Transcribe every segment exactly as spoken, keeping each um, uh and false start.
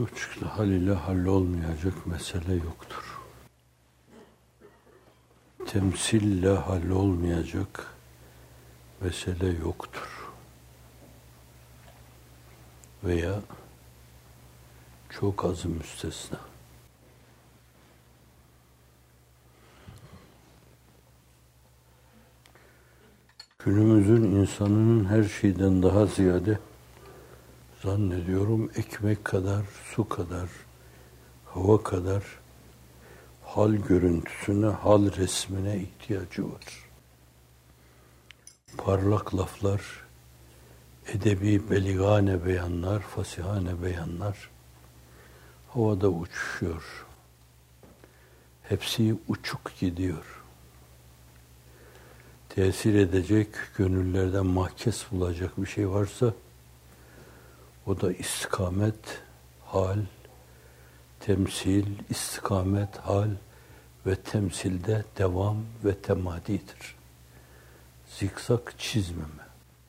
Üç hal ile hallolmayacak mesele yoktur. Temsille hallolmayacak mesele yoktur. Veya çok azı müstesna. Günümüzün insanının her şeyden daha ziyade zannediyorum ekmek kadar, su kadar, hava kadar hal görüntüsüne, hal resmine ihtiyacı var. Parlak laflar, edebi beligane beyanlar, fasihane beyanlar havada uçuşuyor. Hepsi uçuk gidiyor. Tesir edecek, gönüllerden mahkes bulacak bir şey varsa o da istikamet, hal, temsil, istikamet, hal ve temsilde devam ve temadidir. Zikzak çizmeme.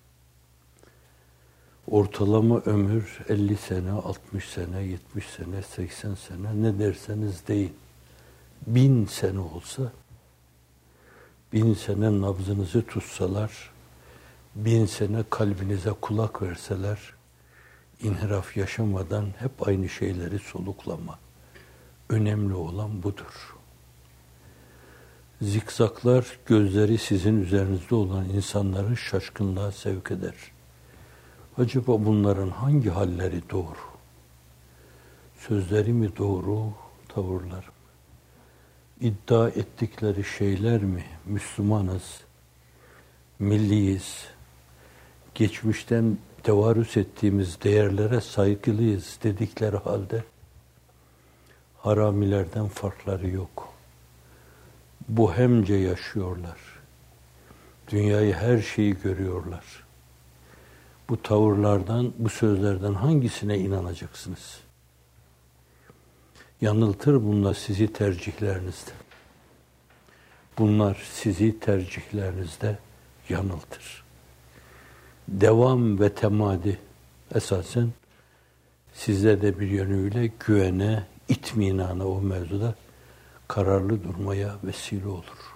Ortalama ömür elli sene, altmış sene, yetmiş sene, seksen sene ne derseniz deyin. Bin sene olsa, bin sene nabzınızı tutsalar, bin sene kalbinize kulak verseler, inhiraf yaşamadan hep aynı şeyleri soluklama. Önemli olan budur. Zikzaklar gözleri sizin üzerinizde olan insanları şaşkınlığa sevk eder. Acaba bunların hangi halleri doğru? Sözleri mi doğru, tavırlar mı? İddia ettikleri şeyler mi? Müslümanız, milliyiz, geçmişten tevarüs ettiğimiz değerlere saygılıyız dedikleri halde haramilerden farkları yok. Bohemce yaşıyorlar. Dünyayı, her şeyi görüyorlar. Bu tavırlardan, bu sözlerden hangisine inanacaksınız? Yanıltır bunlar sizi tercihlerinizde. Bunlar sizi tercihlerinizde yanıltır. Devam ve temadi esasen sizde de bir yönüyle güvene, itminana o mevzuda kararlı durmaya vesile olur.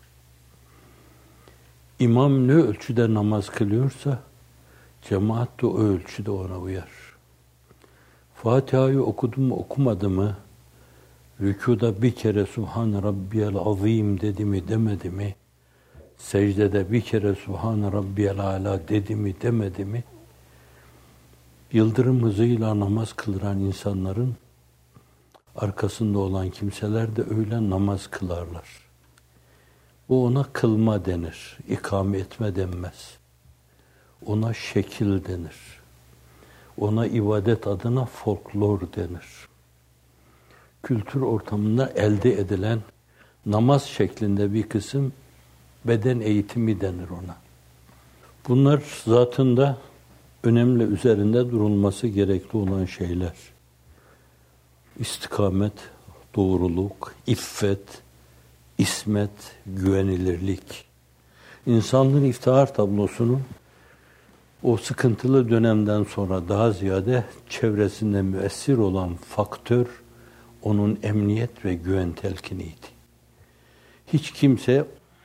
İmam ne ölçüde namaz kılıyorsa cemaat de o ölçüde ona uyar. Fatiha'yı okudu mu okumadı mı, rükuda bir kere Subhan Rabbiyel Azim dedi mi demedi mi, secdede bir kere Subhan Rabbiyel Ala dedi mi demedi mi, yıldırım hızıyla namaz kıldıran insanların arkasında olan kimseler de öyle namaz kılarlar. Bu ona kılma denir, ikame etme denmez. Ona şekil denir. Ona ibadet adına folklor denir. Kültür ortamında elde edilen namaz şeklinde bir kısım beden eğitimi denir ona. Bunlar zatında önemli, üzerinde durulması gerekli olan şeyler. İstikamet, doğruluk, iffet, ismet, güvenilirlik. İnsanlığın iftihar tablosunu o sıkıntılı dönemden sonra daha ziyade çevresinde müessir olan faktör onun emniyet ve güven telkiniydi. Hiç kimse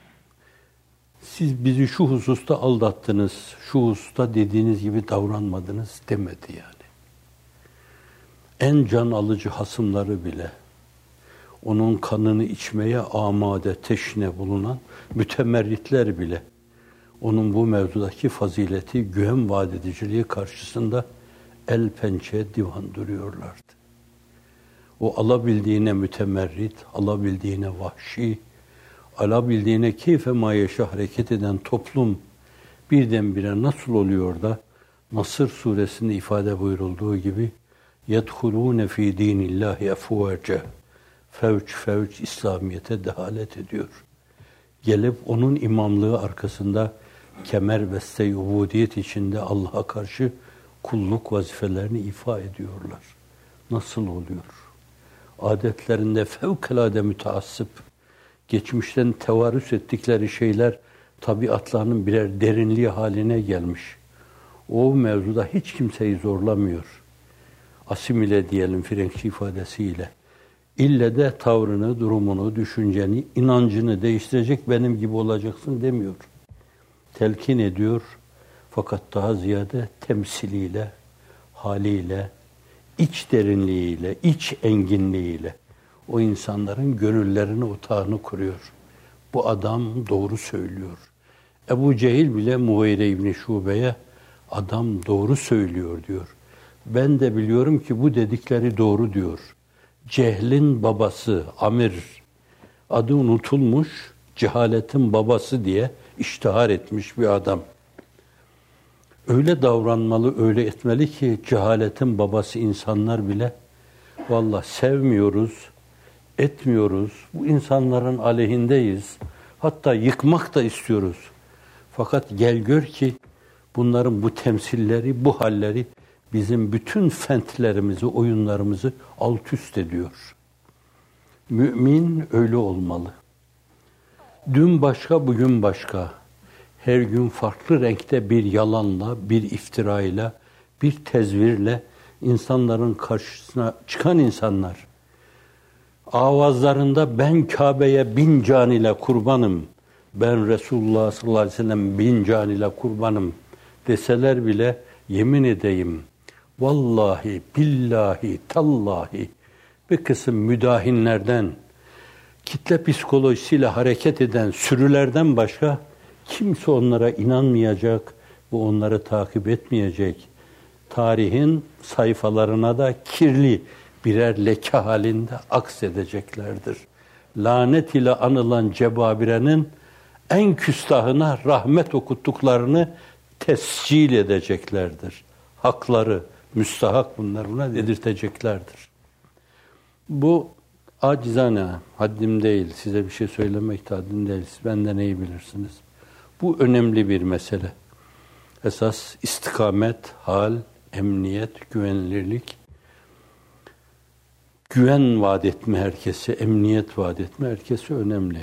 siz bizi şu hususta aldattınız, şu hususta dediğiniz gibi davranmadınız demedi yani. En can alıcı hasımları bile, onun kanını içmeye amade, teşne bulunan mütemerritler bile, onun bu mevzudaki fazileti, güven vaat ediciliği karşısında el pençe divan duruyorlardı. O alabildiğine mütemerrit, alabildiğine vahşi, alabildiğine keyfe mayeşe hareket eden toplum birdenbire nasıl oluyor da Nasır suresinde ifade buyurulduğu gibi يَدْخُلُونَ ف۪ي د۪ينِ اللّٰهِ اَفُوَاجَ Fevç fevç İslamiyet'e dehalet ediyor. Gelip onun imamlığı arkasında kemer beste-i ubudiyet içinde Allah'a karşı kulluk vazifelerini ifa ediyorlar. Nasıl oluyor? Adetlerinde fevkalade müteassıp, geçmişten tevarüs ettikleri şeyler tabiatlarının birer derinliği haline gelmiş. O mevzuda hiç kimseyi zorlamıyor. asimile diyelim Frenkçe ifadesiyle. İlle de tavrını, durumunu, düşünceni, inancını değiştirecek, benim gibi olacaksın demiyor. Telkin ediyor fakat daha ziyade temsiliyle, haliyle, iç derinliğiyle, iç enginliğiyle o insanların gönüllerini, otağını kuruyor. Bu adam doğru söylüyor. Ebu Cehil bile Mughire İbni Şube'ye adam doğru söylüyor diyor. Ben de biliyorum ki bu dedikleri doğru diyor. Cehlin babası Amir, adı unutulmuş, cehaletin babası diye iştihar etmiş bir adam. Öyle davranmalı, öyle etmeli ki cehaletin babası insanlar bile vallahi sevmiyoruz, etmiyoruz, bu insanların aleyhindeyiz, hatta yıkmak da istiyoruz. Fakat gel gör ki bunların bu temsilleri, bu halleri bizim bütün fentlerimizi, oyunlarımızı alt üst ediyor. Mümin öyle olmalı. Dün başka, bugün başka. Her gün farklı renkte bir yalanla, bir iftirayla, bir tezvirle insanların karşısına çıkan insanlar. Avazlarında ben Kabe'ye bin can ile kurbanım, ben Resulullah sallallahu aleyhi ve sellem bin can ile kurbanım deseler bile yemin edeyim, vallahi, billahi, tallahi bir kısım müdahinlerden, kitle psikolojisiyle hareket eden sürülerden başka kimse onlara inanmayacak ve onları takip etmeyecek. Tarihin sayfalarına da kirli birer leke halinde aksedeceklerdir. Lanet ile anılan Cebabire'nin en küstahına rahmet okuttuklarını tescil edeceklerdir. Hakları, müstahak bunlar buna dedirteceklerdir. Bu acizane, haddim değil, size bir şey söylemek de haddim değil, siz benden iyi bilirsiniz. Bu önemli bir mesele. Esas istikamet, hal, emniyet, güvenilirlik, güven vaat etme herkese, emniyet vaat etme herkese önemli.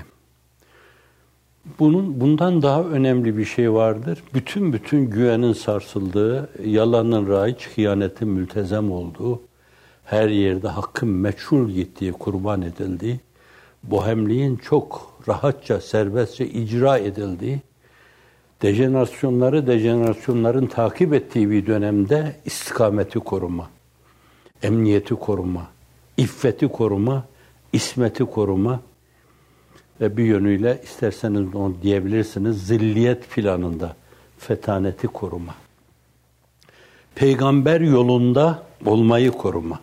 Bunun bundan daha önemli bir şey vardır. Bütün bütün güvenin sarsıldığı, yalanın raiç, hıyanetin mültezem olduğu, her yerde hakkın meçhul gittiği, kurban edildiği, bohemliğin çok rahatça, serbestçe icra edildiği, dejenerasyonları dejenerasyonların takip ettiği bir dönemde istikameti koruma, emniyeti koruma, iffeti koruma, ismeti koruma ve bir yönüyle isterseniz onu diyebilirsiniz zilliyet planında fetaneti koruma. Peygamber yolunda olmayı koruma.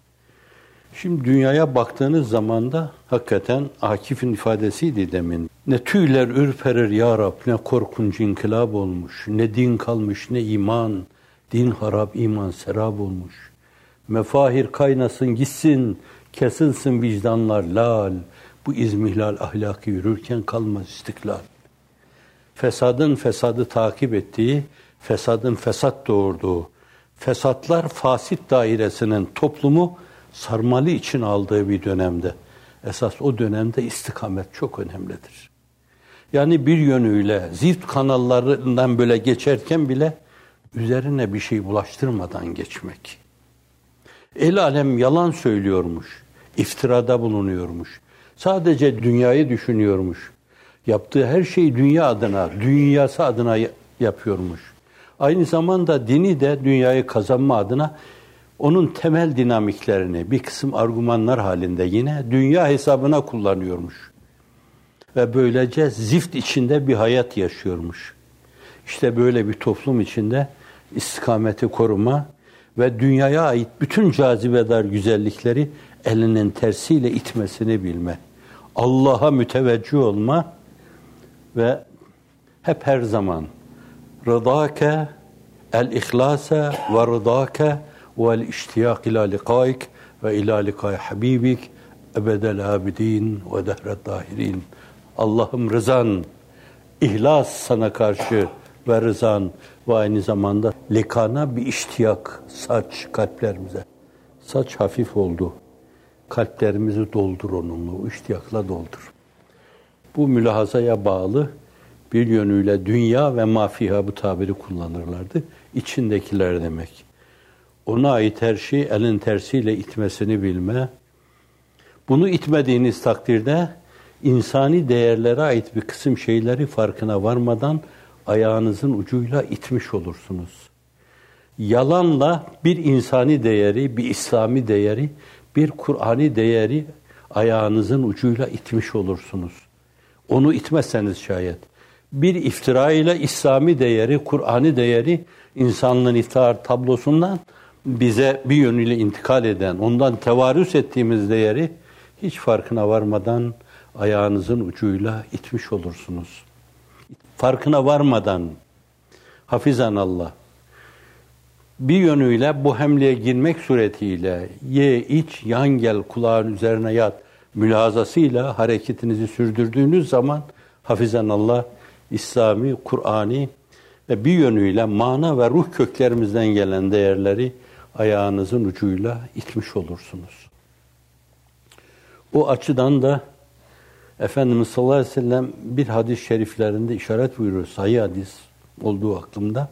Şimdi dünyaya baktığınız zaman da hakikaten Akif'in ifadesiydi demin. Ne tüyler ürperir ya Rab, ne korkunç inkılap olmuş, ne din kalmış ne iman, din harap, iman serap olmuş. Mefahir kaynasın gitsin, kesilsin vicdanlar lal, bu izmihlal ahlakı yürürken kalmaz istiklal. Fesadın fesadı takip ettiği, fesadın fesat doğurduğu, fesatlar fasit dairesinin toplumu sarmalı için aldığı bir dönemde, esas o dönemde istikamet çok önemlidir. Yani bir yönüyle zift kanallarından böyle geçerken bile üzerine bir şey bulaştırmadan geçmek. El alem yalan söylüyormuş, iftirada bulunuyormuş, sadece dünyayı düşünüyormuş, yaptığı her şeyi dünya adına, dünyası adına yapıyormuş. Aynı zamanda dini de dünyayı kazanma adına onun temel dinamiklerini bir kısım argümanlar halinde yine dünya hesabına kullanıyormuş. Ve böylece zift içinde bir hayat yaşıyormuş. İşte böyle bir toplum içinde istikameti koruma ve dünyaya ait bütün cazibedar güzellikleri elinin tersiyle itmesini bilme. Allah'a müteveccih olma ve hep her zaman rıdâke, el-ihlâse ve rıdâke vel iştiyak ila likaik ve ila likay habibik ebedel abidin ve dehret dahirin. Allah'ım rızan, ihlas sana karşı ve rızan ve aynı zamanda likana bir iştiyak saç kalplerimize. Saç hafif oldu. Kalplerimizi doldur onunla, o iştiyakla doldur. Bu mülahazaya bağlı bir yönüyle dünya ve mafiha bu tabiri kullanırlardı. İçindekiler demek. ona ait her şeyi elin tersiyle itmesini bilme. Bunu itmediğiniz takdirde insani değerlere ait bir kısım şeyleri farkına varmadan ayağınızın ucuyla itmiş olursunuz. Yalanla bir insani değeri, bir İslami değeri, bir Kur'ani değeri ayağınızın ucuyla itmiş olursunuz. Onu itmezseniz şayet. Bir iftira ile İslami değeri, Kur'ani değeri insanlığın iftihar tablosundan bize bir yönüyle intikal eden, ondan tevarüs ettiğimiz değeri hiç farkına varmadan ayağınızın ucuyla itmiş olursunuz. Farkına varmadan, hafizanallah, bir yönüyle bu hamleye girmek suretiyle ye, iç, yan gel, kulağın üzerine yat mülahazasıyla hareketinizi sürdürdüğünüz zaman hafizanallah, İslami, Kur'ani ve bir yönüyle mana ve ruh köklerimizden gelen değerleri ayağınızın ucuyla itmiş olursunuz. O açıdan da Efendimiz sallallahu aleyhi ve sellem bir hadis-i şeriflerinde işaret buyuruyor. Sahih hadis olduğu aklımda.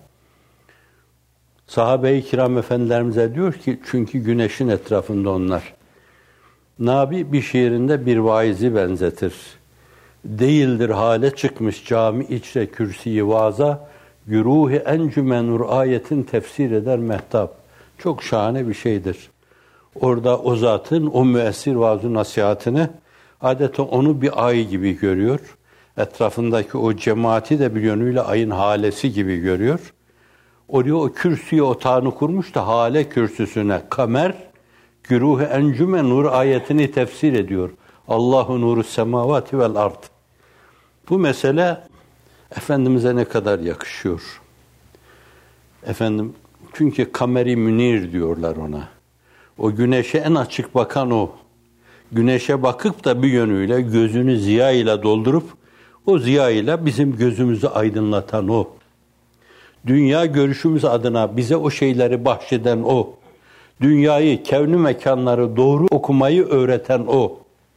Sahabe-i kiram efendilerimize diyor ki, çünkü güneşin etrafında onlar. Nabi bir şiirinde bir vaizi benzetir. Değildir hale çıkmış cami içre kürsiyi vaza, güruhi encümenur ayetin tefsir eder mehtap. Çok şahane bir şeydir. Orada o zatın o müessir vaaz-ı nasihatini adeta onu bir ay gibi görüyor. Etrafındaki o cemaati de bir yönüyle ayın halesi gibi görüyor. Oraya o kürsüye otağını kurmuş da hale kürsüsüne kamer, güruh-i encüme nur ayetini tefsir ediyor. Allahu nuru semavati vel ard. Bu mesele Efendimiz'e ne kadar yakışıyor. Efendim, çünkü kameri münir diyorlar ona. O güneşe en açık bakan o. Güneşe bakıp da bir yönüyle gözünü ziya ile doldurup o ziya ile bizim gözümüzü aydınlatan o. Dünya görüşümüz adına bize o şeyleri bahşeden o. Dünyayı, kevni mekanları doğru okumayı öğreten o.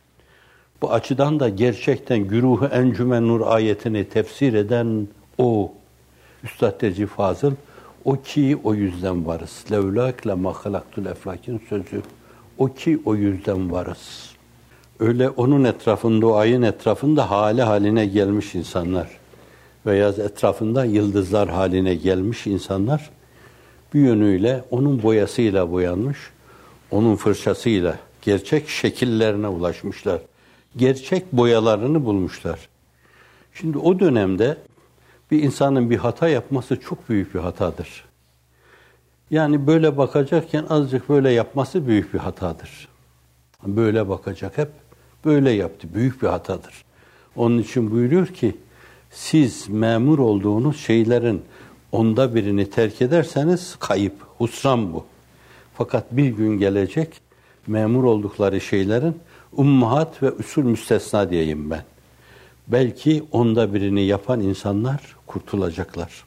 Bu açıdan da gerçekten güruh-u encümen nur ayetini tefsir eden o. Üstad Recep Fazıl, o ki o yüzden varız. Levlâk lemâ halaktul eflâkin sözü. O ki o yüzden varız. Öyle onun etrafında, o ayın etrafında hali haline gelmiş insanlar veya etrafında yıldızlar haline gelmiş insanlar bir yönüyle onun boyasıyla boyanmış, onun fırçasıyla gerçek şekillerine ulaşmışlar. Gerçek boyalarını bulmuşlar. Şimdi o dönemde bir insanın bir hata yapması çok büyük bir hatadır. Yani böyle bakacakken azıcık böyle yapması büyük bir hatadır. Böyle bakacak, hep böyle yaptı. Büyük bir hatadır. Onun için buyuruyor ki, siz memur olduğunuz şeylerin onda birini terk ederseniz kayıp, husran bu. Fakat bir gün gelecek, memur oldukları şeylerin ummahat ve usul müstesna diyeyim ben. Belki onda birini yapan insanlar kurtulacaklar.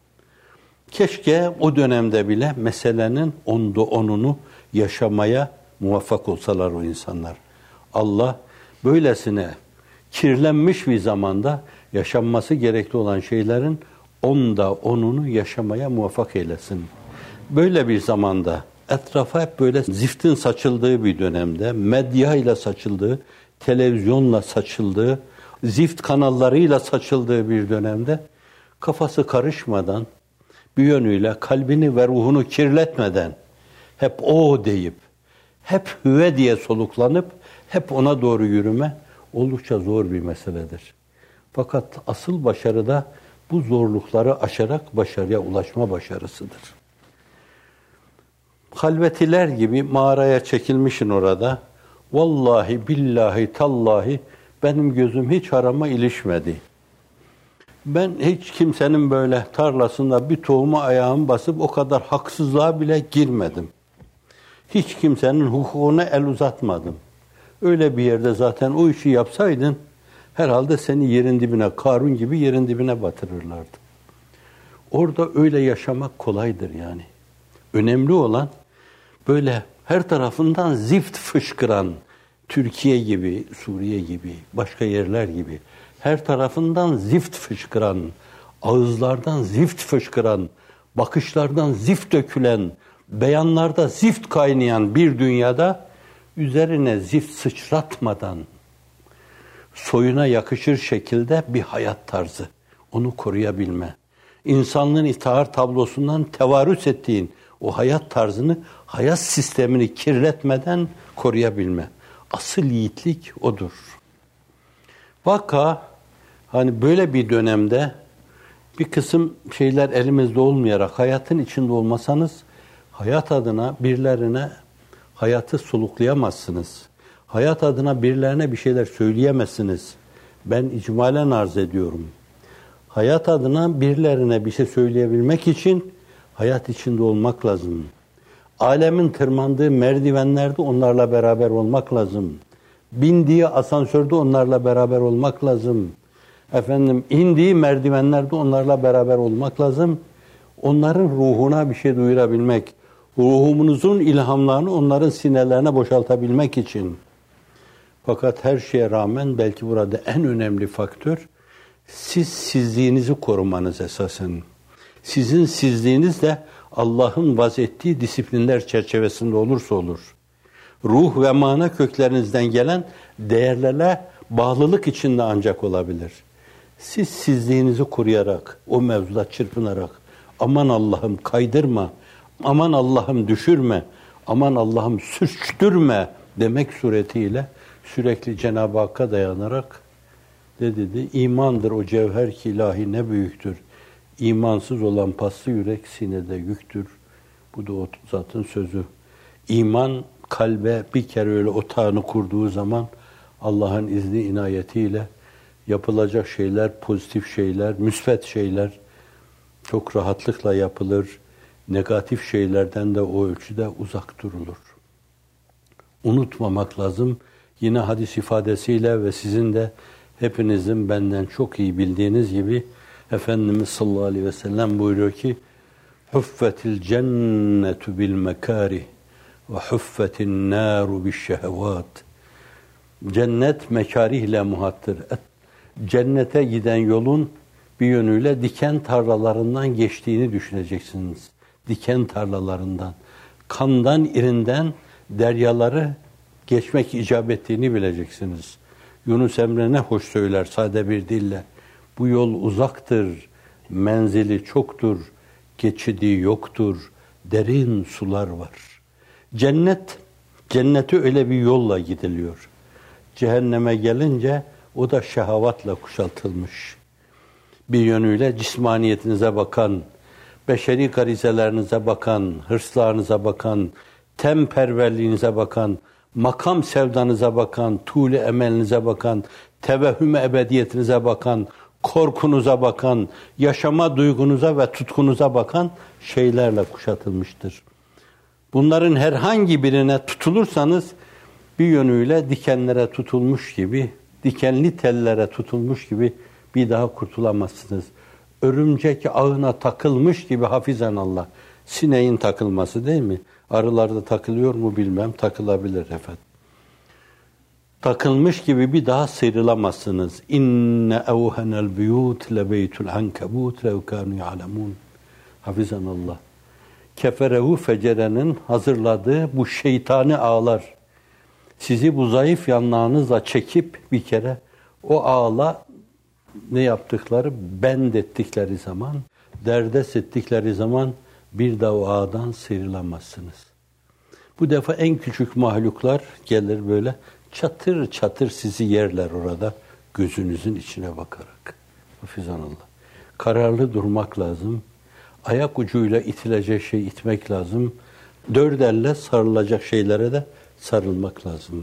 Keşke o dönemde bile meselenin onda onunu yaşamaya muvaffak olsalar o insanlar. Allah böylesine kirlenmiş bir zamanda yaşanması gerekli olan şeylerin onda onunu yaşamaya muvaffak eylesin. Böyle bir zamanda etrafa hep böyle ziftin saçıldığı bir dönemde, medyayla saçıldığı, televizyonla saçıldığı, zift kanallarıyla saçıldığı bir dönemde kafası karışmadan, bir yönüyle kalbini ve ruhunu kirletmeden hep o deyip, hep hüve diye soluklanıp hep ona doğru yürüme oldukça zor bir meseledir. Fakat asıl başarı da bu zorlukları aşarak başarıya ulaşma başarısıdır. Halvetiler gibi mağaraya çekilmişin orada. Vallahi billahi tallahi benim gözüm hiç harama ilişmedi. Ben hiç kimsenin böyle tarlasında bir tohuma ayağımı basıp o kadar haksızlığa bile girmedim. Hiç kimsenin hukukuna el uzatmadım. Öyle bir yerde zaten o işi yapsaydın herhalde seni yerin dibine, Karun gibi yerin dibine batırırlardı. Orada öyle yaşamak kolaydır yani. Önemli olan böyle her tarafından zift fışkıran, Türkiye gibi, Suriye gibi, başka yerler gibi her tarafından zift fışkıran, ağızlardan zift fışkıran, bakışlardan zift dökülen, beyanlarda zift kaynayan bir dünyada üzerine zift sıçratmadan soyuna yakışır şekilde bir hayat tarzı, onu koruyabilme. İnsanlığın iftihar tablosundan tevarüs ettiğin o hayat tarzını, hayat sistemini kirletmeden koruyabilme. Asıl yiğitlik odur. Vaka hani böyle bir dönemde bir kısım şeyler elimizde olmayarak hayatın içinde olmasanız hayat adına birilerine hayatı soluklayamazsınız. Hayat adına birilerine bir şeyler söyleyemezsiniz. Ben icmalen arz ediyorum. Hayat adına birilerine bir şey söyleyebilmek için hayat içinde olmak lazım. Alemin tırmandığı merdivenlerde onlarla beraber olmak lazım. Bindiği asansörde onlarla beraber olmak lazım. Efendim indiği merdivenlerde onlarla beraber olmak lazım. Onların ruhuna bir şey duyurabilmek, ruhumuzun ilhamlarını onların sinelerine boşaltabilmek için. Fakat her şeye rağmen belki burada en önemli faktör siz sizliğinizi korumanız esasen. Sizin sizliğiniz de Allah'ın vazettiği disiplinler çerçevesinde olursa olur. Ruh ve mana köklerinizden gelen değerlere bağlılık içinde ancak olabilir. Siz sizliğinizi koruyarak, o mevzuda çırpınarak, aman Allah'ım kaydırma, aman Allah'ım düşürme, aman Allah'ım sürçtürme demek suretiyle sürekli Cenab-ı Hakk'a dayanarak ne dedi? İmandır o cevher ki ilahi ne büyüktür. İmansız olan paslı yürek sinede yüktür. Bu da o zatın sözü. İman kalbe bir kere öyle otağını kurduğu zaman Allah'ın izni inayetiyle yapılacak şeyler, pozitif şeyler, müsbet şeyler çok rahatlıkla yapılır. Negatif şeylerden de o ölçüde uzak durulur. Unutmamak lazım. Yine hadis ifadesiyle ve sizin de hepinizin benden çok iyi bildiğiniz gibi Efendimiz sallallahu aleyhi ve sellem buyuruyor ki huffetil cennetu bil mekarih ve huffetin naru bil şehvat. Cennet mekarihle muhattır. Cennete giden yolun bir yönüyle diken tarlalarından geçtiğini düşüneceksiniz. Diken tarlalarından, kandan, irinden deryaları geçmek icap ettiğini bileceksiniz. Yunus Emre ne hoş söyler sade bir dille. Bu yol uzaktır, menzili çoktur, geçidi yoktur, derin sular var. Cennet, cennete öyle bir yolla gidiliyor. Cehenneme gelince o da şehavatla kuşatılmış. Bir yönüyle cismaniyetinize bakan, beşeri garizelerinize bakan, hırslarınıza bakan, temperverliğinize bakan, makam sevdanıza bakan, tuğle emelinize bakan, tevehhüm ebediyetinize bakan, korkunuza bakan, yaşama duygunuza ve tutkunuza bakan şeylerle kuşatılmıştır. Bunların herhangi birine tutulursanız bir yönüyle dikenlere tutulmuş gibi, dikenli tellere tutulmuş gibi bir daha kurtulamazsınız. Örümcek ağına takılmış gibi hafizan Allah. Sineğin takılması değil mi? Arılarda takılıyor mu bilmem, takılabilir efendim. Takılmış gibi bir daha sıyrılamazsınız. İnne evhenel buyut le beytul ankebut lev kanu ya'lemun. Hafizan Allah. Keferehu fecerenin hazırladığı bu şeytani ağlar sizi bu zayıf yanlarınızla çekip bir kere o ağla ne yaptıkları bend ettikleri zaman, derdest ettikleri zaman bir daha o ağdan sıyrılamazsınız. Bu defa en küçük mahluklar gelir böyle çatır çatır sizi yerler orada gözünüzün içine bakarak. Hafizanallah. Kararlı durmak lazım. Ayak ucuyla itilecek şey itmek lazım. Dört elle sarılacak şeylere de sarılmak lazım.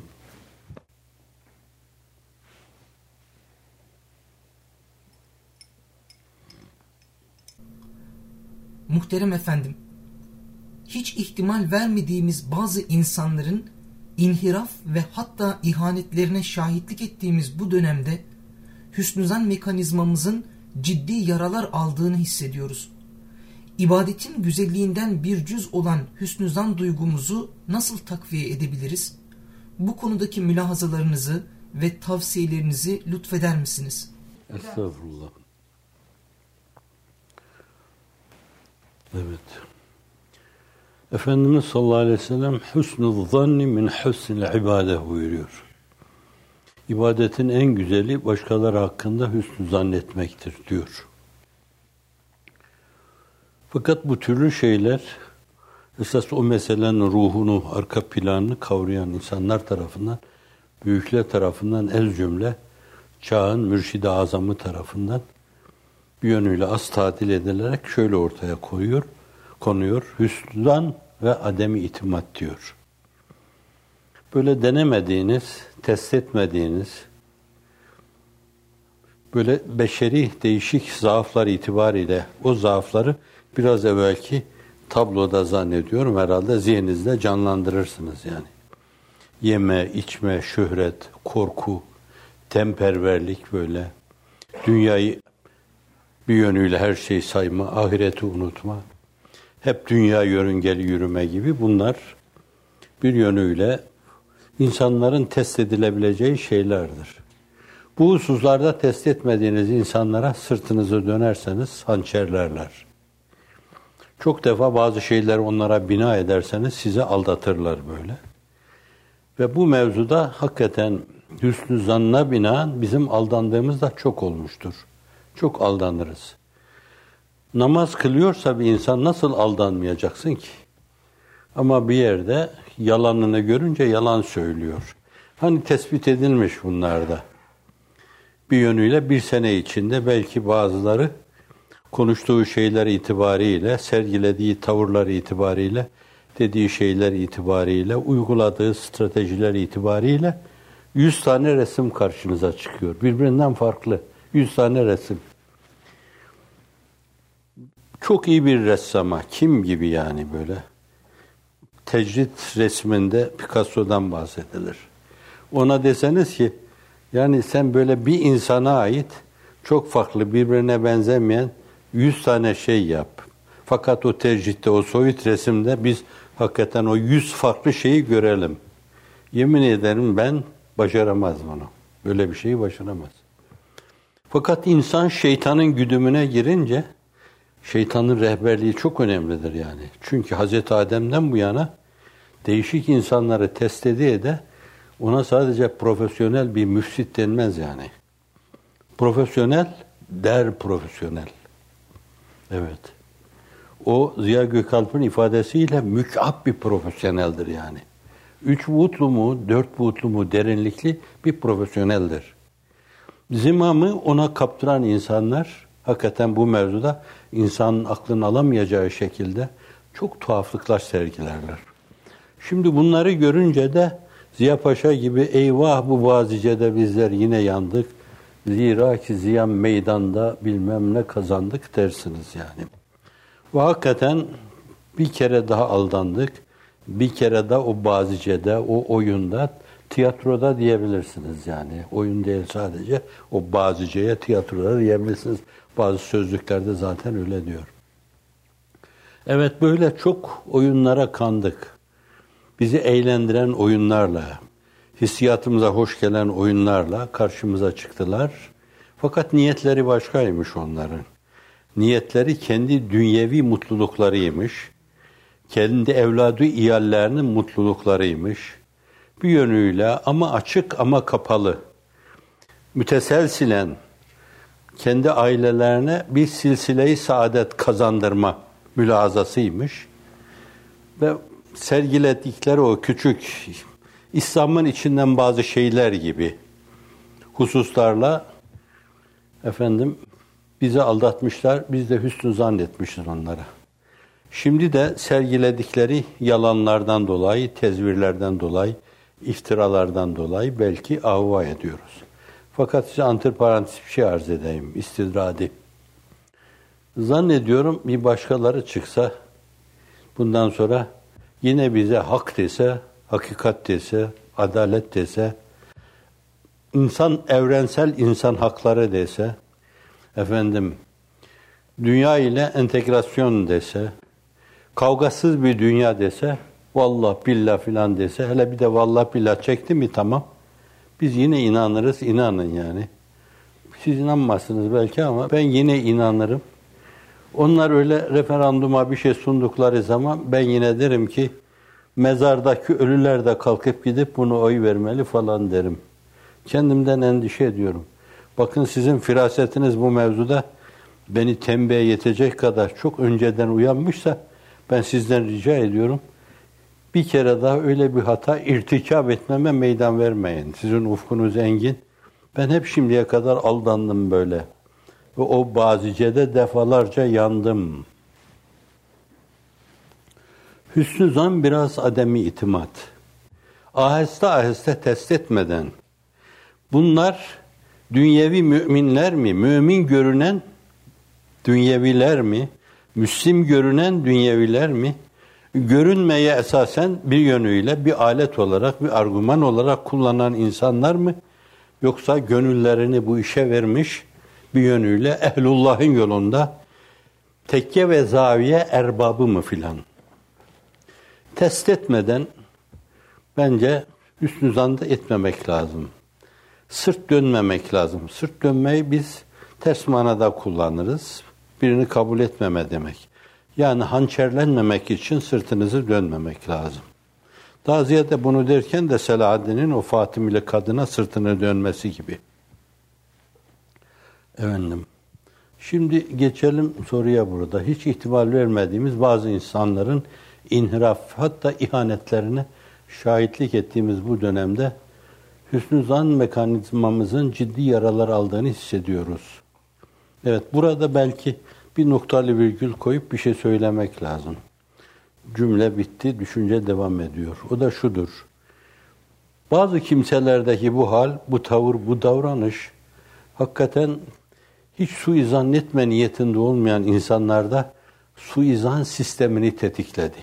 Muhterem efendim, hiç ihtimal vermediğimiz bazı insanların inhiraf ve hatta ihanetlerine şahitlik ettiğimiz bu dönemde hüsnüzan mekanizmamızın ciddi yaralar aldığını hissediyoruz. İbadetin güzelliğinden bir cüz olan hüsnüzan duygumuzu nasıl takviye edebiliriz? Bu konudaki mülahazalarınızı ve tavsiyelerinizi lütfeder misiniz? Estağfurullah. Evet. Efendimiz sallallahu aleyhi ve sellem husnü zanni min husnil ibade buyuruyor. İbadetin en güzeli başkaları hakkında hüsnü zannetmektir diyor. Fakat bu türlü şeyler esas o meselenin ruhunu, arka planını kavrayan insanlar tarafından, büyükler tarafından, ez cümle çağın mürşid-i azamı tarafından bir yönüyle az tadil edilerek şöyle ortaya koyuyor, konuyor. Hüsnü zan ve ademi itimat diyor. Böyle denemediğiniz, test etmediğiniz, böyle beşeri değişik zaaflar itibariyle o zaafları biraz evvelki tabloda zannediyorum herhalde zihninizde canlandırırsınız yani. Yeme, içme, şöhret, korku, temperverlik böyle, dünyayı bir yönüyle her şeyi sayma, ahireti unutma, hep dünya yörüngeli yürüme gibi bunlar bir yönüyle insanların test edilebileceği şeylerdir. Bu hususlarda test etmediğiniz insanlara sırtınızı dönerseniz hançerlerler. Çok defa bazı şeyler onlara bina ederseniz sizi aldatırlar böyle. Ve bu mevzuda hakikaten hüsnü zanna binaen bizim aldandığımız da çok olmuştur. Çok aldanırız. Namaz kılıyorsa bir insan nasıl aldanmayacaksın ki? Ama bir yerde yalanını görünce yalan söylüyor. Hani tespit edilmiş bunlarda. Bir yönüyle bir sene içinde belki bazıları konuştuğu şeyler itibariyle, sergilediği tavırlar itibariyle, dediği şeyler itibariyle, uyguladığı stratejiler itibariyle yüz tane resim karşınıza çıkıyor. Birbirinden farklı. Yüz tane resim. Çok iyi bir ressama, kim gibi yani böyle. Tecrit resminde Picasso'dan bahsedilir. Ona deseniz ki, yani sen böyle bir insana ait çok farklı, birbirine benzemeyen yüz tane şey yap. Fakat o tercihte, o soyut resimde biz hakikaten o yüz farklı şeyi görelim. Yemin ederim ben başaramaz bunu. Böyle bir şeyi başaramaz. Fakat insan şeytanın güdümüne girince, şeytanın rehberliği çok önemlidir yani. Çünkü Hazreti Adem'den bu yana değişik insanları test ediyor de ona sadece profesyonel bir müfsit denmez yani. Profesyonel der profesyonel. Evet. O Ziya Gökalp'ın ifadesiyle mük'ab bir profesyoneldir yani. Üç boyutlu mu, dört boyutlu mu derinlikli bir profesyoneldir. Zimamı ona kaptıran insanlar hakikaten bu mevzuda insanın aklını alamayacağı şekilde çok tuhaflıklar sergilerler. Şimdi bunları görünce de Ziya Paşa gibi eyvah bu vazicede bizler yine yandık. Zira ki ziyan meydanda bilmem ne kazandık dersiniz yani. Ve hakikaten bir kere daha aldandık. Bir kere daha o bazicede, o oyunda, tiyatroda diyebilirsiniz yani. Oyun değil sadece. O baziceye tiyatroda diyebilirsiniz. Bazı sözlüklerde zaten öyle diyor. Evet, böyle çok oyunlara kandık. Bizi eğlendiren oyunlarla, hissiyatımıza hoş gelen oyunlarla karşımıza çıktılar. Fakat niyetleri başkaymış onların. Niyetleri kendi dünyevi mutluluklarıymış. Kendi evladı iyallerinin mutluluklarıymış. Bir yönüyle ama açık ama kapalı. Müteselsilen kendi ailelerine bir silsile-i saadet kazandırma mülazasıymış. Ve sergiledikleri o küçük İslam'ın içinden bazı şeyler gibi hususlarla efendim bizi aldatmışlar, biz de hüsnü zannetmişiz onlara. Şimdi de sergiledikleri yalanlardan dolayı, tezvirlerden dolayı, iftiralardan dolayı belki ahva ediyoruz. Fakat size antiparantez bir şey arz edeyim, istidradi. Zannediyorum bir başkaları çıksa, bundan sonra yine bize hak dese, hakikat dese, adalet dese, insan evrensel insan hakları dese, efendim dünya ile entegrasyon dese, kavgasız bir dünya dese, vallahi billah filan dese, hele bir de vallahi billah çekti mi tamam. Biz yine inanırız, inanın yani. Siz inanmazsınız belki ama ben yine inanırım. Onlar öyle referanduma bir şey sundukları zaman ben yine derim ki mezardaki ölüler de kalkıp gidip bunu oy vermeli falan derim. Kendimden endişe ediyorum. Bakın sizin firasetiniz bu mevzuda beni tembihe yetecek kadar çok önceden uyanmışsa ben sizden rica ediyorum. Bir kere daha öyle bir hata irtikab etmeme meydan vermeyin. Sizin ufkunuz engin. Ben hep şimdiye kadar aldandım böyle. Ve o bazicede defalarca yandım. Hüsnü zan biraz ademi itimat. Aheste aheste test etmeden. Bunlar dünyevi müminler mi? Mümin görünen dünyeviler mi? Müslim görünen dünyeviler mi? Görünmeye esasen bir yönüyle bir alet olarak, bir argüman olarak kullanan insanlar mı? Yoksa gönüllerini bu işe vermiş bir yönüyle ehlullah'ın yolunda tekke ve zaviye erbabı mı filan? Test etmeden bence hüsnü zan da etmemek lazım. Sırt dönmemek lazım. Sırt dönmeyi biz ters manada kullanırız. Birini kabul etmeme demek. Yani hançerlenmemek için sırtınızı dönmemek lazım. Daha ziyade bunu derken de Selahaddin'in o Fatımili kadına sırtını dönmesi gibi. Efendim, şimdi geçelim soruya burada. Hiç ihtimal vermediğimiz bazı insanların inhiraf, hatta ihanetlerine şahitlik ettiğimiz bu dönemde hüsnü zan mekanizmamızın ciddi yaralar aldığını hissediyoruz. Evet, burada belki bir noktalı virgül koyup bir şey söylemek lazım. Cümle bitti, düşünce devam ediyor. O da şudur. Bazı kimselerdeki bu hal, bu tavır, bu davranış hakikaten hiç suizan etme niyetinde olmayan insanlarda suizan sistemini tetikledi.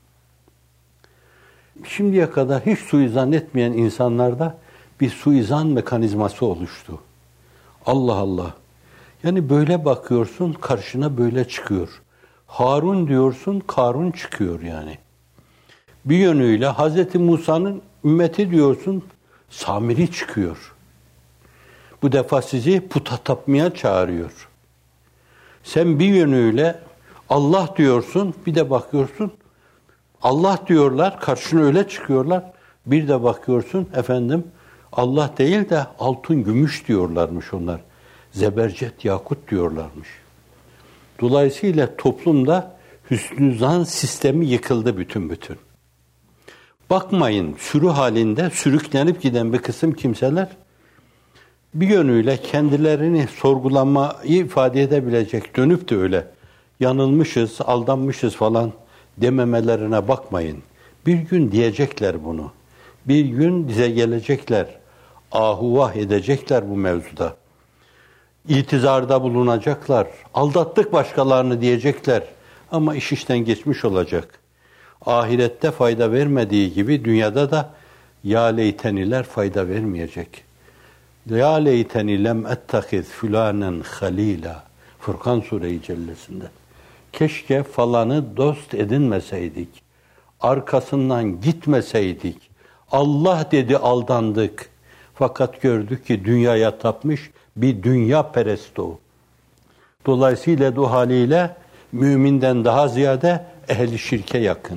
Şimdiye kadar hiç suizan etmeyen insanlarda bir suizan mekanizması oluştu. Allah Allah. Yani böyle bakıyorsun, karşına böyle çıkıyor. Harun diyorsun, Karun çıkıyor yani. Bir yönüyle Hazreti Musa'nın ümmeti diyorsun, Samiri çıkıyor. Bu defa sizi puta tapmaya çağırıyor. Sen bir yönüyle Allah diyorsun, bir de bakıyorsun, Allah diyorlar, karşına öyle çıkıyorlar. Bir de bakıyorsun, efendim, Allah değil de altın, gümüş diyorlarmış onlar. Zebercet, yakut diyorlarmış. Dolayısıyla toplumda hüsnü zan sistemi yıkıldı bütün bütün. Bakmayın, sürü halinde sürüklenip giden bir kısım kimseler bir yönüyle kendilerini sorgulamayı ifade edebilecek, dönüp de öyle yanılmışız, aldanmışız falan dememelerine bakmayın. Bir gün diyecekler bunu. Bir gün bize gelecekler. Ahuvah edecekler bu mevzuda. İtizarda bulunacaklar. Aldattık başkalarını diyecekler. Ama iş işten geçmiş olacak. Ahirette fayda vermediği gibi dünyada da ya leyteniler fayda vermeyecek. Ya leyteni lem ettehiz fülanen halila. Furkan Sure-i Cellesi'nde. Keşke falanı dost edinmeseydik. Arkasından gitmeseydik. Allah dedi aldandık. Fakat gördük ki dünyaya tapmış bir dünya perest o. Dolayısıyla o haliyle müminden daha ziyade ehli şirke yakın.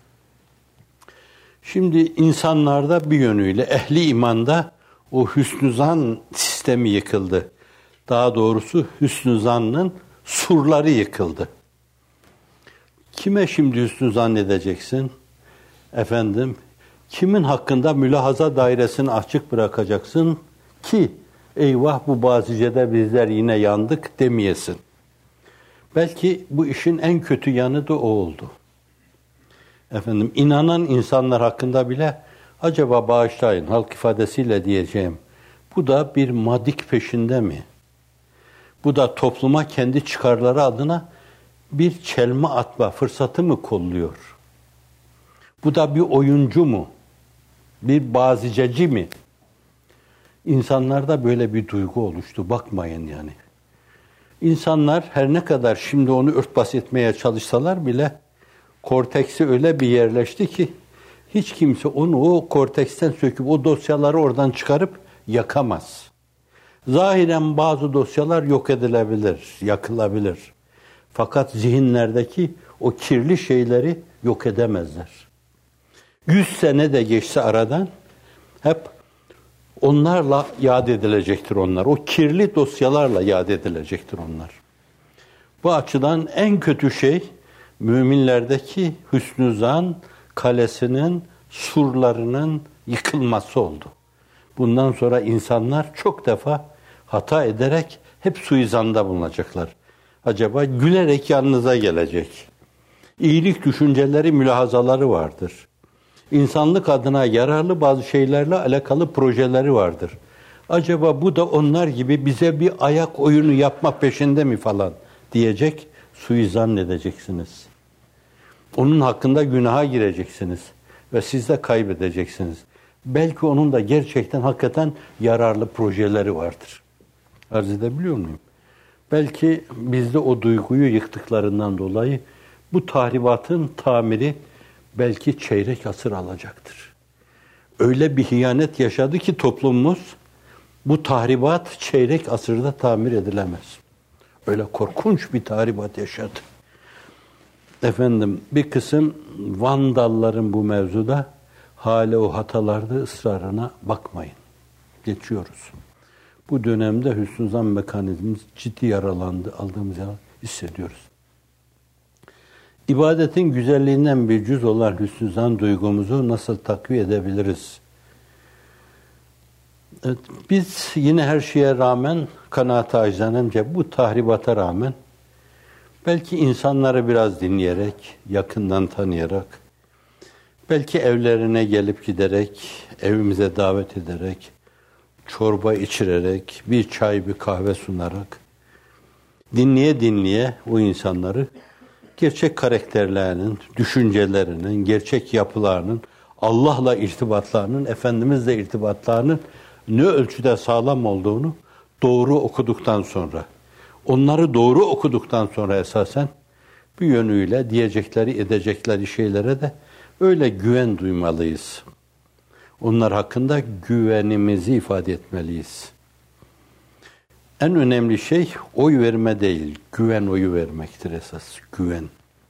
Şimdi insanlarda bir yönüyle ehli imanda o hüsnü zan sistemi yıkıldı. Daha doğrusu hüsnü zannın surları yıkıldı. Kime şimdi hüsnü zannedeceksin? Efendim, kimin hakkında mülahaza dairesini açık bırakacaksın ki eyvah bu bazicede bizler yine yandık demeyesin. Belki bu işin en kötü yanı da o oldu. Efendim, inanan insanlar hakkında bile acaba bağışlayın, halk ifadesiyle diyeceğim. Bu da bir madik peşinde mi? Bu da topluma kendi çıkarları adına bir çelme atma fırsatı mı kolluyor? Bu da bir oyuncu mu? Bir baziceci mi? İnsanlarda böyle bir duygu oluştu. Bakmayın yani. İnsanlar her ne kadar şimdi onu örtbas etmeye çalışsalar bile korteksi öyle bir yerleşti ki hiç kimse onu o korteksten söküp o dosyaları oradan çıkarıp yakamaz. Zahiren bazı dosyalar yok edilebilir, yakılabilir. Fakat zihinlerdeki o kirli şeyleri yok edemezler. Yüz sene de geçse aradan hep onlarla yad edilecektir onlar. O kirli dosyalarla yad edilecektir onlar. Bu açıdan en kötü şey müminlerdeki hüsnü zan kalesinin, surlarının yıkılması oldu. Bundan sonra insanlar çok defa hata ederek hep suizanda bulunacaklar. Acaba gülerek yanınıza gelecek. İyilik düşünceleri, mülahazaları vardır. İnsanlık adına yararlı bazı şeylerle alakalı projeleri vardır. Acaba bu da onlar gibi bize bir ayak oyunu yapma peşinde mi falan diyecek, suizan edeceksiniz. Onun hakkında günaha gireceksiniz ve siz de kaybedeceksiniz. Belki onun da gerçekten hakikaten yararlı projeleri vardır. Arz edebiliyor muyum? Belki bizde o duyguyu yıktıklarından dolayı bu tahribatın tamiri belki çeyrek asır alacaktır. Öyle bir hiyanet yaşadı ki toplumumuz, bu tahribat çeyrek asırda tamir edilemez. Öyle korkunç bir tahribat yaşadı. Efendim, bir kısım vandalların bu mevzuda hale o hatalarda ısrarına bakmayın. Geçiyoruz. Bu dönemde hüsnü zan mekanizmimiz ciddi yaralandı, aldığımız yara hissediyoruz. İbadetin güzelliğinden bir cüz olan hüsnü zan duygumuzu nasıl takviye edebiliriz? Evet, biz yine her şeye rağmen, kanaat-ı acizanece bu tahribata rağmen, belki insanları biraz dinleyerek, yakından tanıyarak, belki evlerine gelip giderek, evimize davet ederek, çorba içirerek, bir çay, bir kahve sunarak, dinleye dinleye o insanları gerçek karakterlerinin, düşüncelerinin, gerçek yapılarının, Allah'la irtibatlarının, Efendimiz'le irtibatlarının ne ölçüde sağlam olduğunu doğru okuduktan sonra, onları doğru okuduktan sonra esasen bir yönüyle diyecekleri, edecekleri şeylere de öyle güven duymalıyız. Onlar hakkında güvenimizi ifade etmeliyiz. En önemli şey oy verme değil, güven oyu vermektir esas, güven.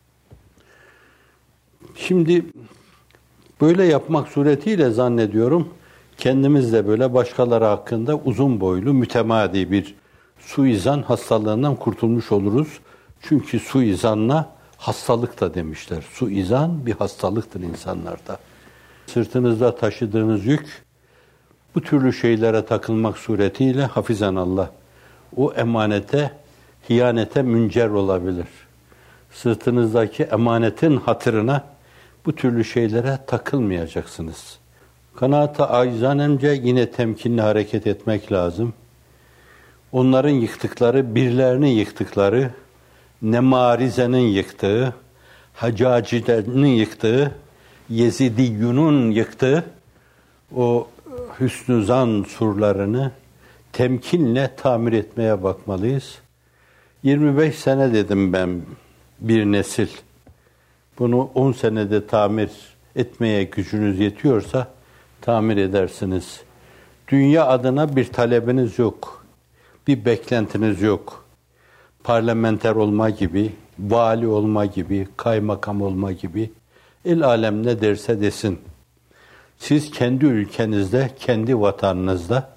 Şimdi böyle yapmak suretiyle zannediyorum kendimiz de böyle başkaları hakkında uzun boylu, mütemadi bir suizan hastalığından kurtulmuş oluruz. Çünkü suizanla hastalık da demişler. Suizan bir hastalıktır insanlarda. Sırtınızda taşıdığınız yük bu türlü şeylere takılmak suretiyle hafizanallah o emanete, hiyanete müncer olabilir. Sırtınızdaki emanetin hatırına bu türlü şeylere takılmayacaksınız. Kanaat-ı acizanemce yine temkinli hareket etmek lazım. Onların yıktıkları, birilerinin yıktıkları, Nemarize'nin yıktığı, Hacaci'nin yıktığı, Yezidiyyun'un yıktığı o hüsnü zan surlarını temkinle tamir etmeye bakmalıyız. yirmi beş sene dedim ben bir nesil. Bunu on senede tamir etmeye gücünüz yetiyorsa tamir edersiniz. Dünya adına bir talebiniz yok. Bir beklentiniz yok. Parlamenter olma gibi, vali olma gibi, kaymakam olma gibi, el alem ne derse desin. Siz kendi ülkenizde, kendi vatanınızda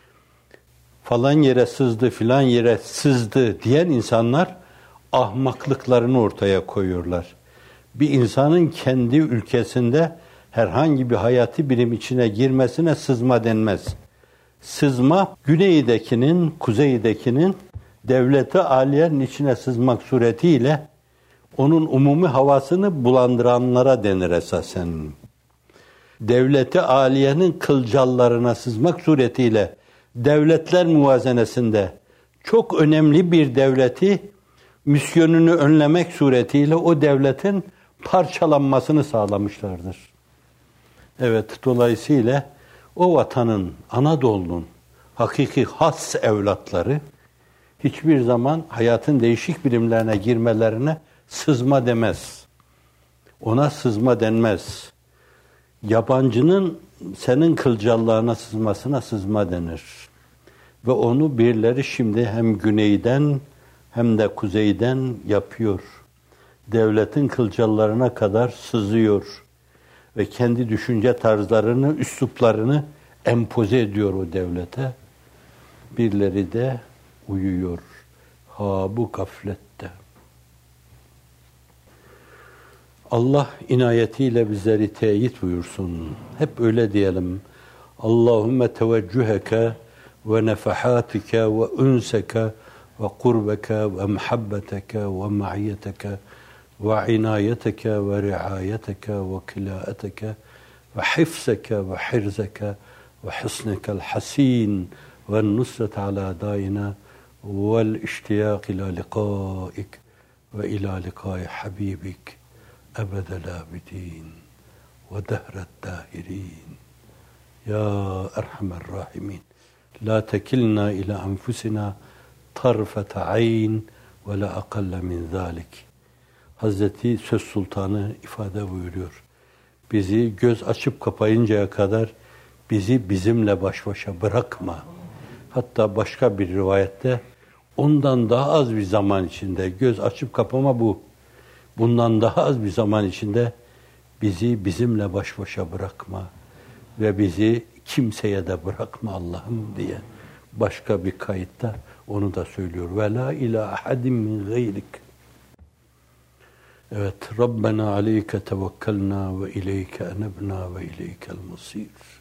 falan yere sızdı, filan yere sızdı diyen insanlar ahmaklıklarını ortaya koyuyorlar. Bir insanın kendi ülkesinde herhangi bir hayati birim içine girmesine sızma denmez. Sızma, güneydekinin, kuzeydekinin devleti aliyenin içine sızmak suretiyle onun umumi havasını bulandıranlara denir esasen. Devleti aliyenin kılcallarına sızmak suretiyle devletler muvazenesinde çok önemli bir devleti misyonunu önlemek suretiyle o devletin parçalanmasını sağlamışlardır. Evet, dolayısıyla o vatanın, Anadolu'nun hakiki has evlatları hiçbir zaman hayatın değişik birimlerine girmelerine sızma demez. Ona sızma denmez. Yabancının senin kılcallığına sızmasına sızma denir. Ve onu birileri şimdi hem güneyden, hem de kuzeyden yapıyor. Devletin kılcallarına kadar sızıyor ve kendi düşünce tarzlarını, üsluplarını empoze ediyor o devlete. Birileri de uyuyor. Ha bu gaflette. Allah inayetiyle bizleri teyit buyursun. Hep öyle diyelim. Allahümme teveccüheke ve nefahatike ve ünseke ve kurbeke ve muhabbeteke ve ma'iyeteke ve inayeteke ve riayeteke ve kilaeteke ve hifzeke ve hirzeke ve husnekel hasin ve nusret ala dayina vel iştiyak ila liqaik ve ila liqai habibik ebedel abidin ve dehret dahirin. Ya Erhamer Rahimin. La tekilna ila enfusina tarfete ayn ve la akalle min zalik. Hazreti Söz Sultanı ifade buyuruyor. Bizi göz açıp kapayıncaya kadar bizi bizimle baş başa bırakma. Hatta başka bir rivayette ondan daha az bir zaman içinde, göz açıp kapama bu. Bundan daha az bir zaman içinde bizi bizimle baş başa bırakma ve bizi kimseye de bırakma Allah'ım diye başka bir kayıtta onu da söylüyor. Ve la ilahe ahadim min gayrik. Evet, Rabbena aleyke tevekkelna ve ileyke enebna ve ileykel masir.